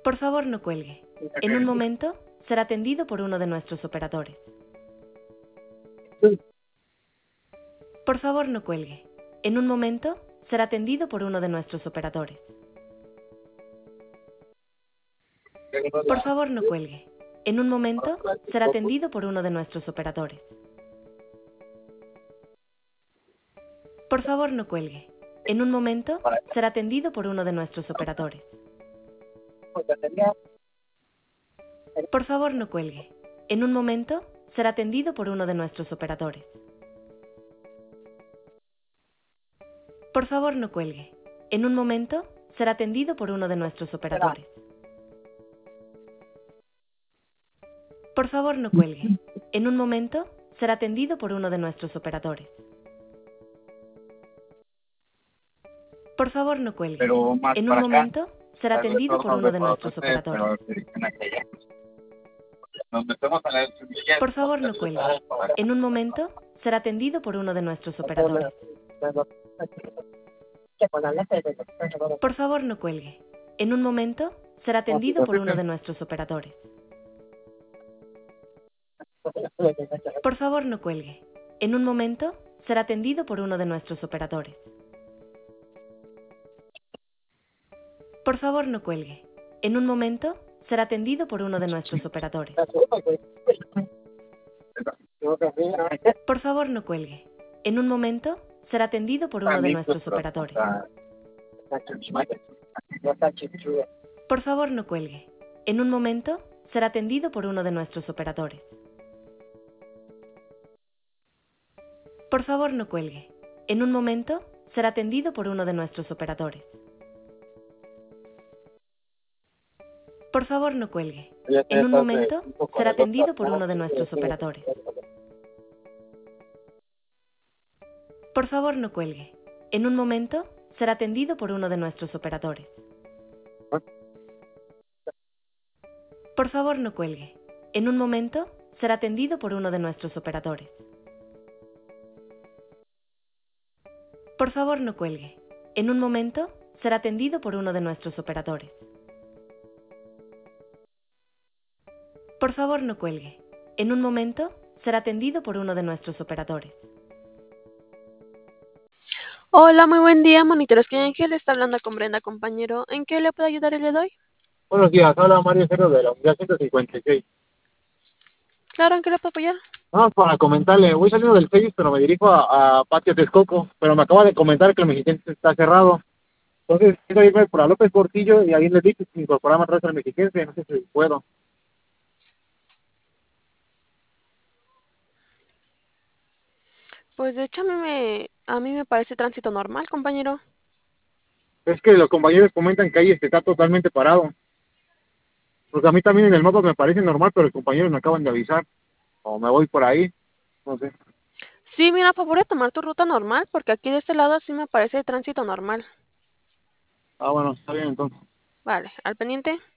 Por favor, no cuelgue. En un momento será atendido por uno de nuestros operadores. Por favor, no cuelgue. En un momento será atendido por uno de nuestros operadores. Por favor, no cuelgue. En un momento será atendido por uno de nuestros operadores. Por favor, no cuelgue. En un momento será atendido por uno de nuestros operadores. Por favor, no cuelgue. En un momento será atendido por uno de nuestros operadores. Por favor, no cuelgue. En un momento será atendido por uno de nuestros operadores. Por favor, no cuelgue. En un momento será atendido por uno de nuestros operadores. Por favor, no cuelgue. Pero más En un para acá, momento será atendido por uno de nuestros pero operadores. dirección hacia allá. Nos metemos a la Por favor, no cuelgue. En un momento será atendido por uno de nuestros operadores. Por favor, no cuelgue. En un momento será atendido por uno de nuestros operadores. Por favor, no cuelgue. En un momento será atendido por uno de nuestros operadores. Por favor, no cuelgue. En un momento será atendido por uno de nuestros operadores. Por favor, no cuelgue. En un momento será atendido por uno de nuestros operadores. Por favor, no cuelgue. En un momento será atendido por uno de nuestros operadores. Por favor, no cuelgue. En un momento será atendido por uno de nuestros operadores. Por favor, no cuelgue. En un momento será atendido por uno de nuestros operadores. Por favor, no cuelgue. En un momento será atendido por uno de nuestros operadores. Por favor, no cuelgue. En un momento será atendido por uno de nuestros operadores. Por favor, no cuelgue. En un momento será atendido por uno de nuestros operadores. Por favor, no cuelgue. En un momento será atendido por uno de nuestros operadores. Hola, muy buen día, monitores que Ángel está hablando con Brenda, compañero. ¿En qué le puedo ayudar el día de hoy? Buenos días, habla Mario Cero de la unidad 156. Claro, ¿en qué le puedo apoyar? Vamos para comentarle, voy saliendo del Facebook, pero me dirijo a Patio Texcoco, pero me acaba de comentar que el Mexiquense está cerrado. Entonces, quiero irme por la López Portillo y ahí le dije que incorporarme atrás al Mexiquense, no sé si puedo. Pues de hecho a mí me parece tránsito normal, compañero. Es que los compañeros comentan que ahí está totalmente parado. Porque a mí también en el mapa me parece normal, pero los compañeros me acaban de avisar. O me voy por ahí, no sé. Sí, mira, favor de tomar tu ruta normal, porque aquí de este lado sí me parece tránsito normal. Ah, bueno, está bien entonces. Vale, al pendiente.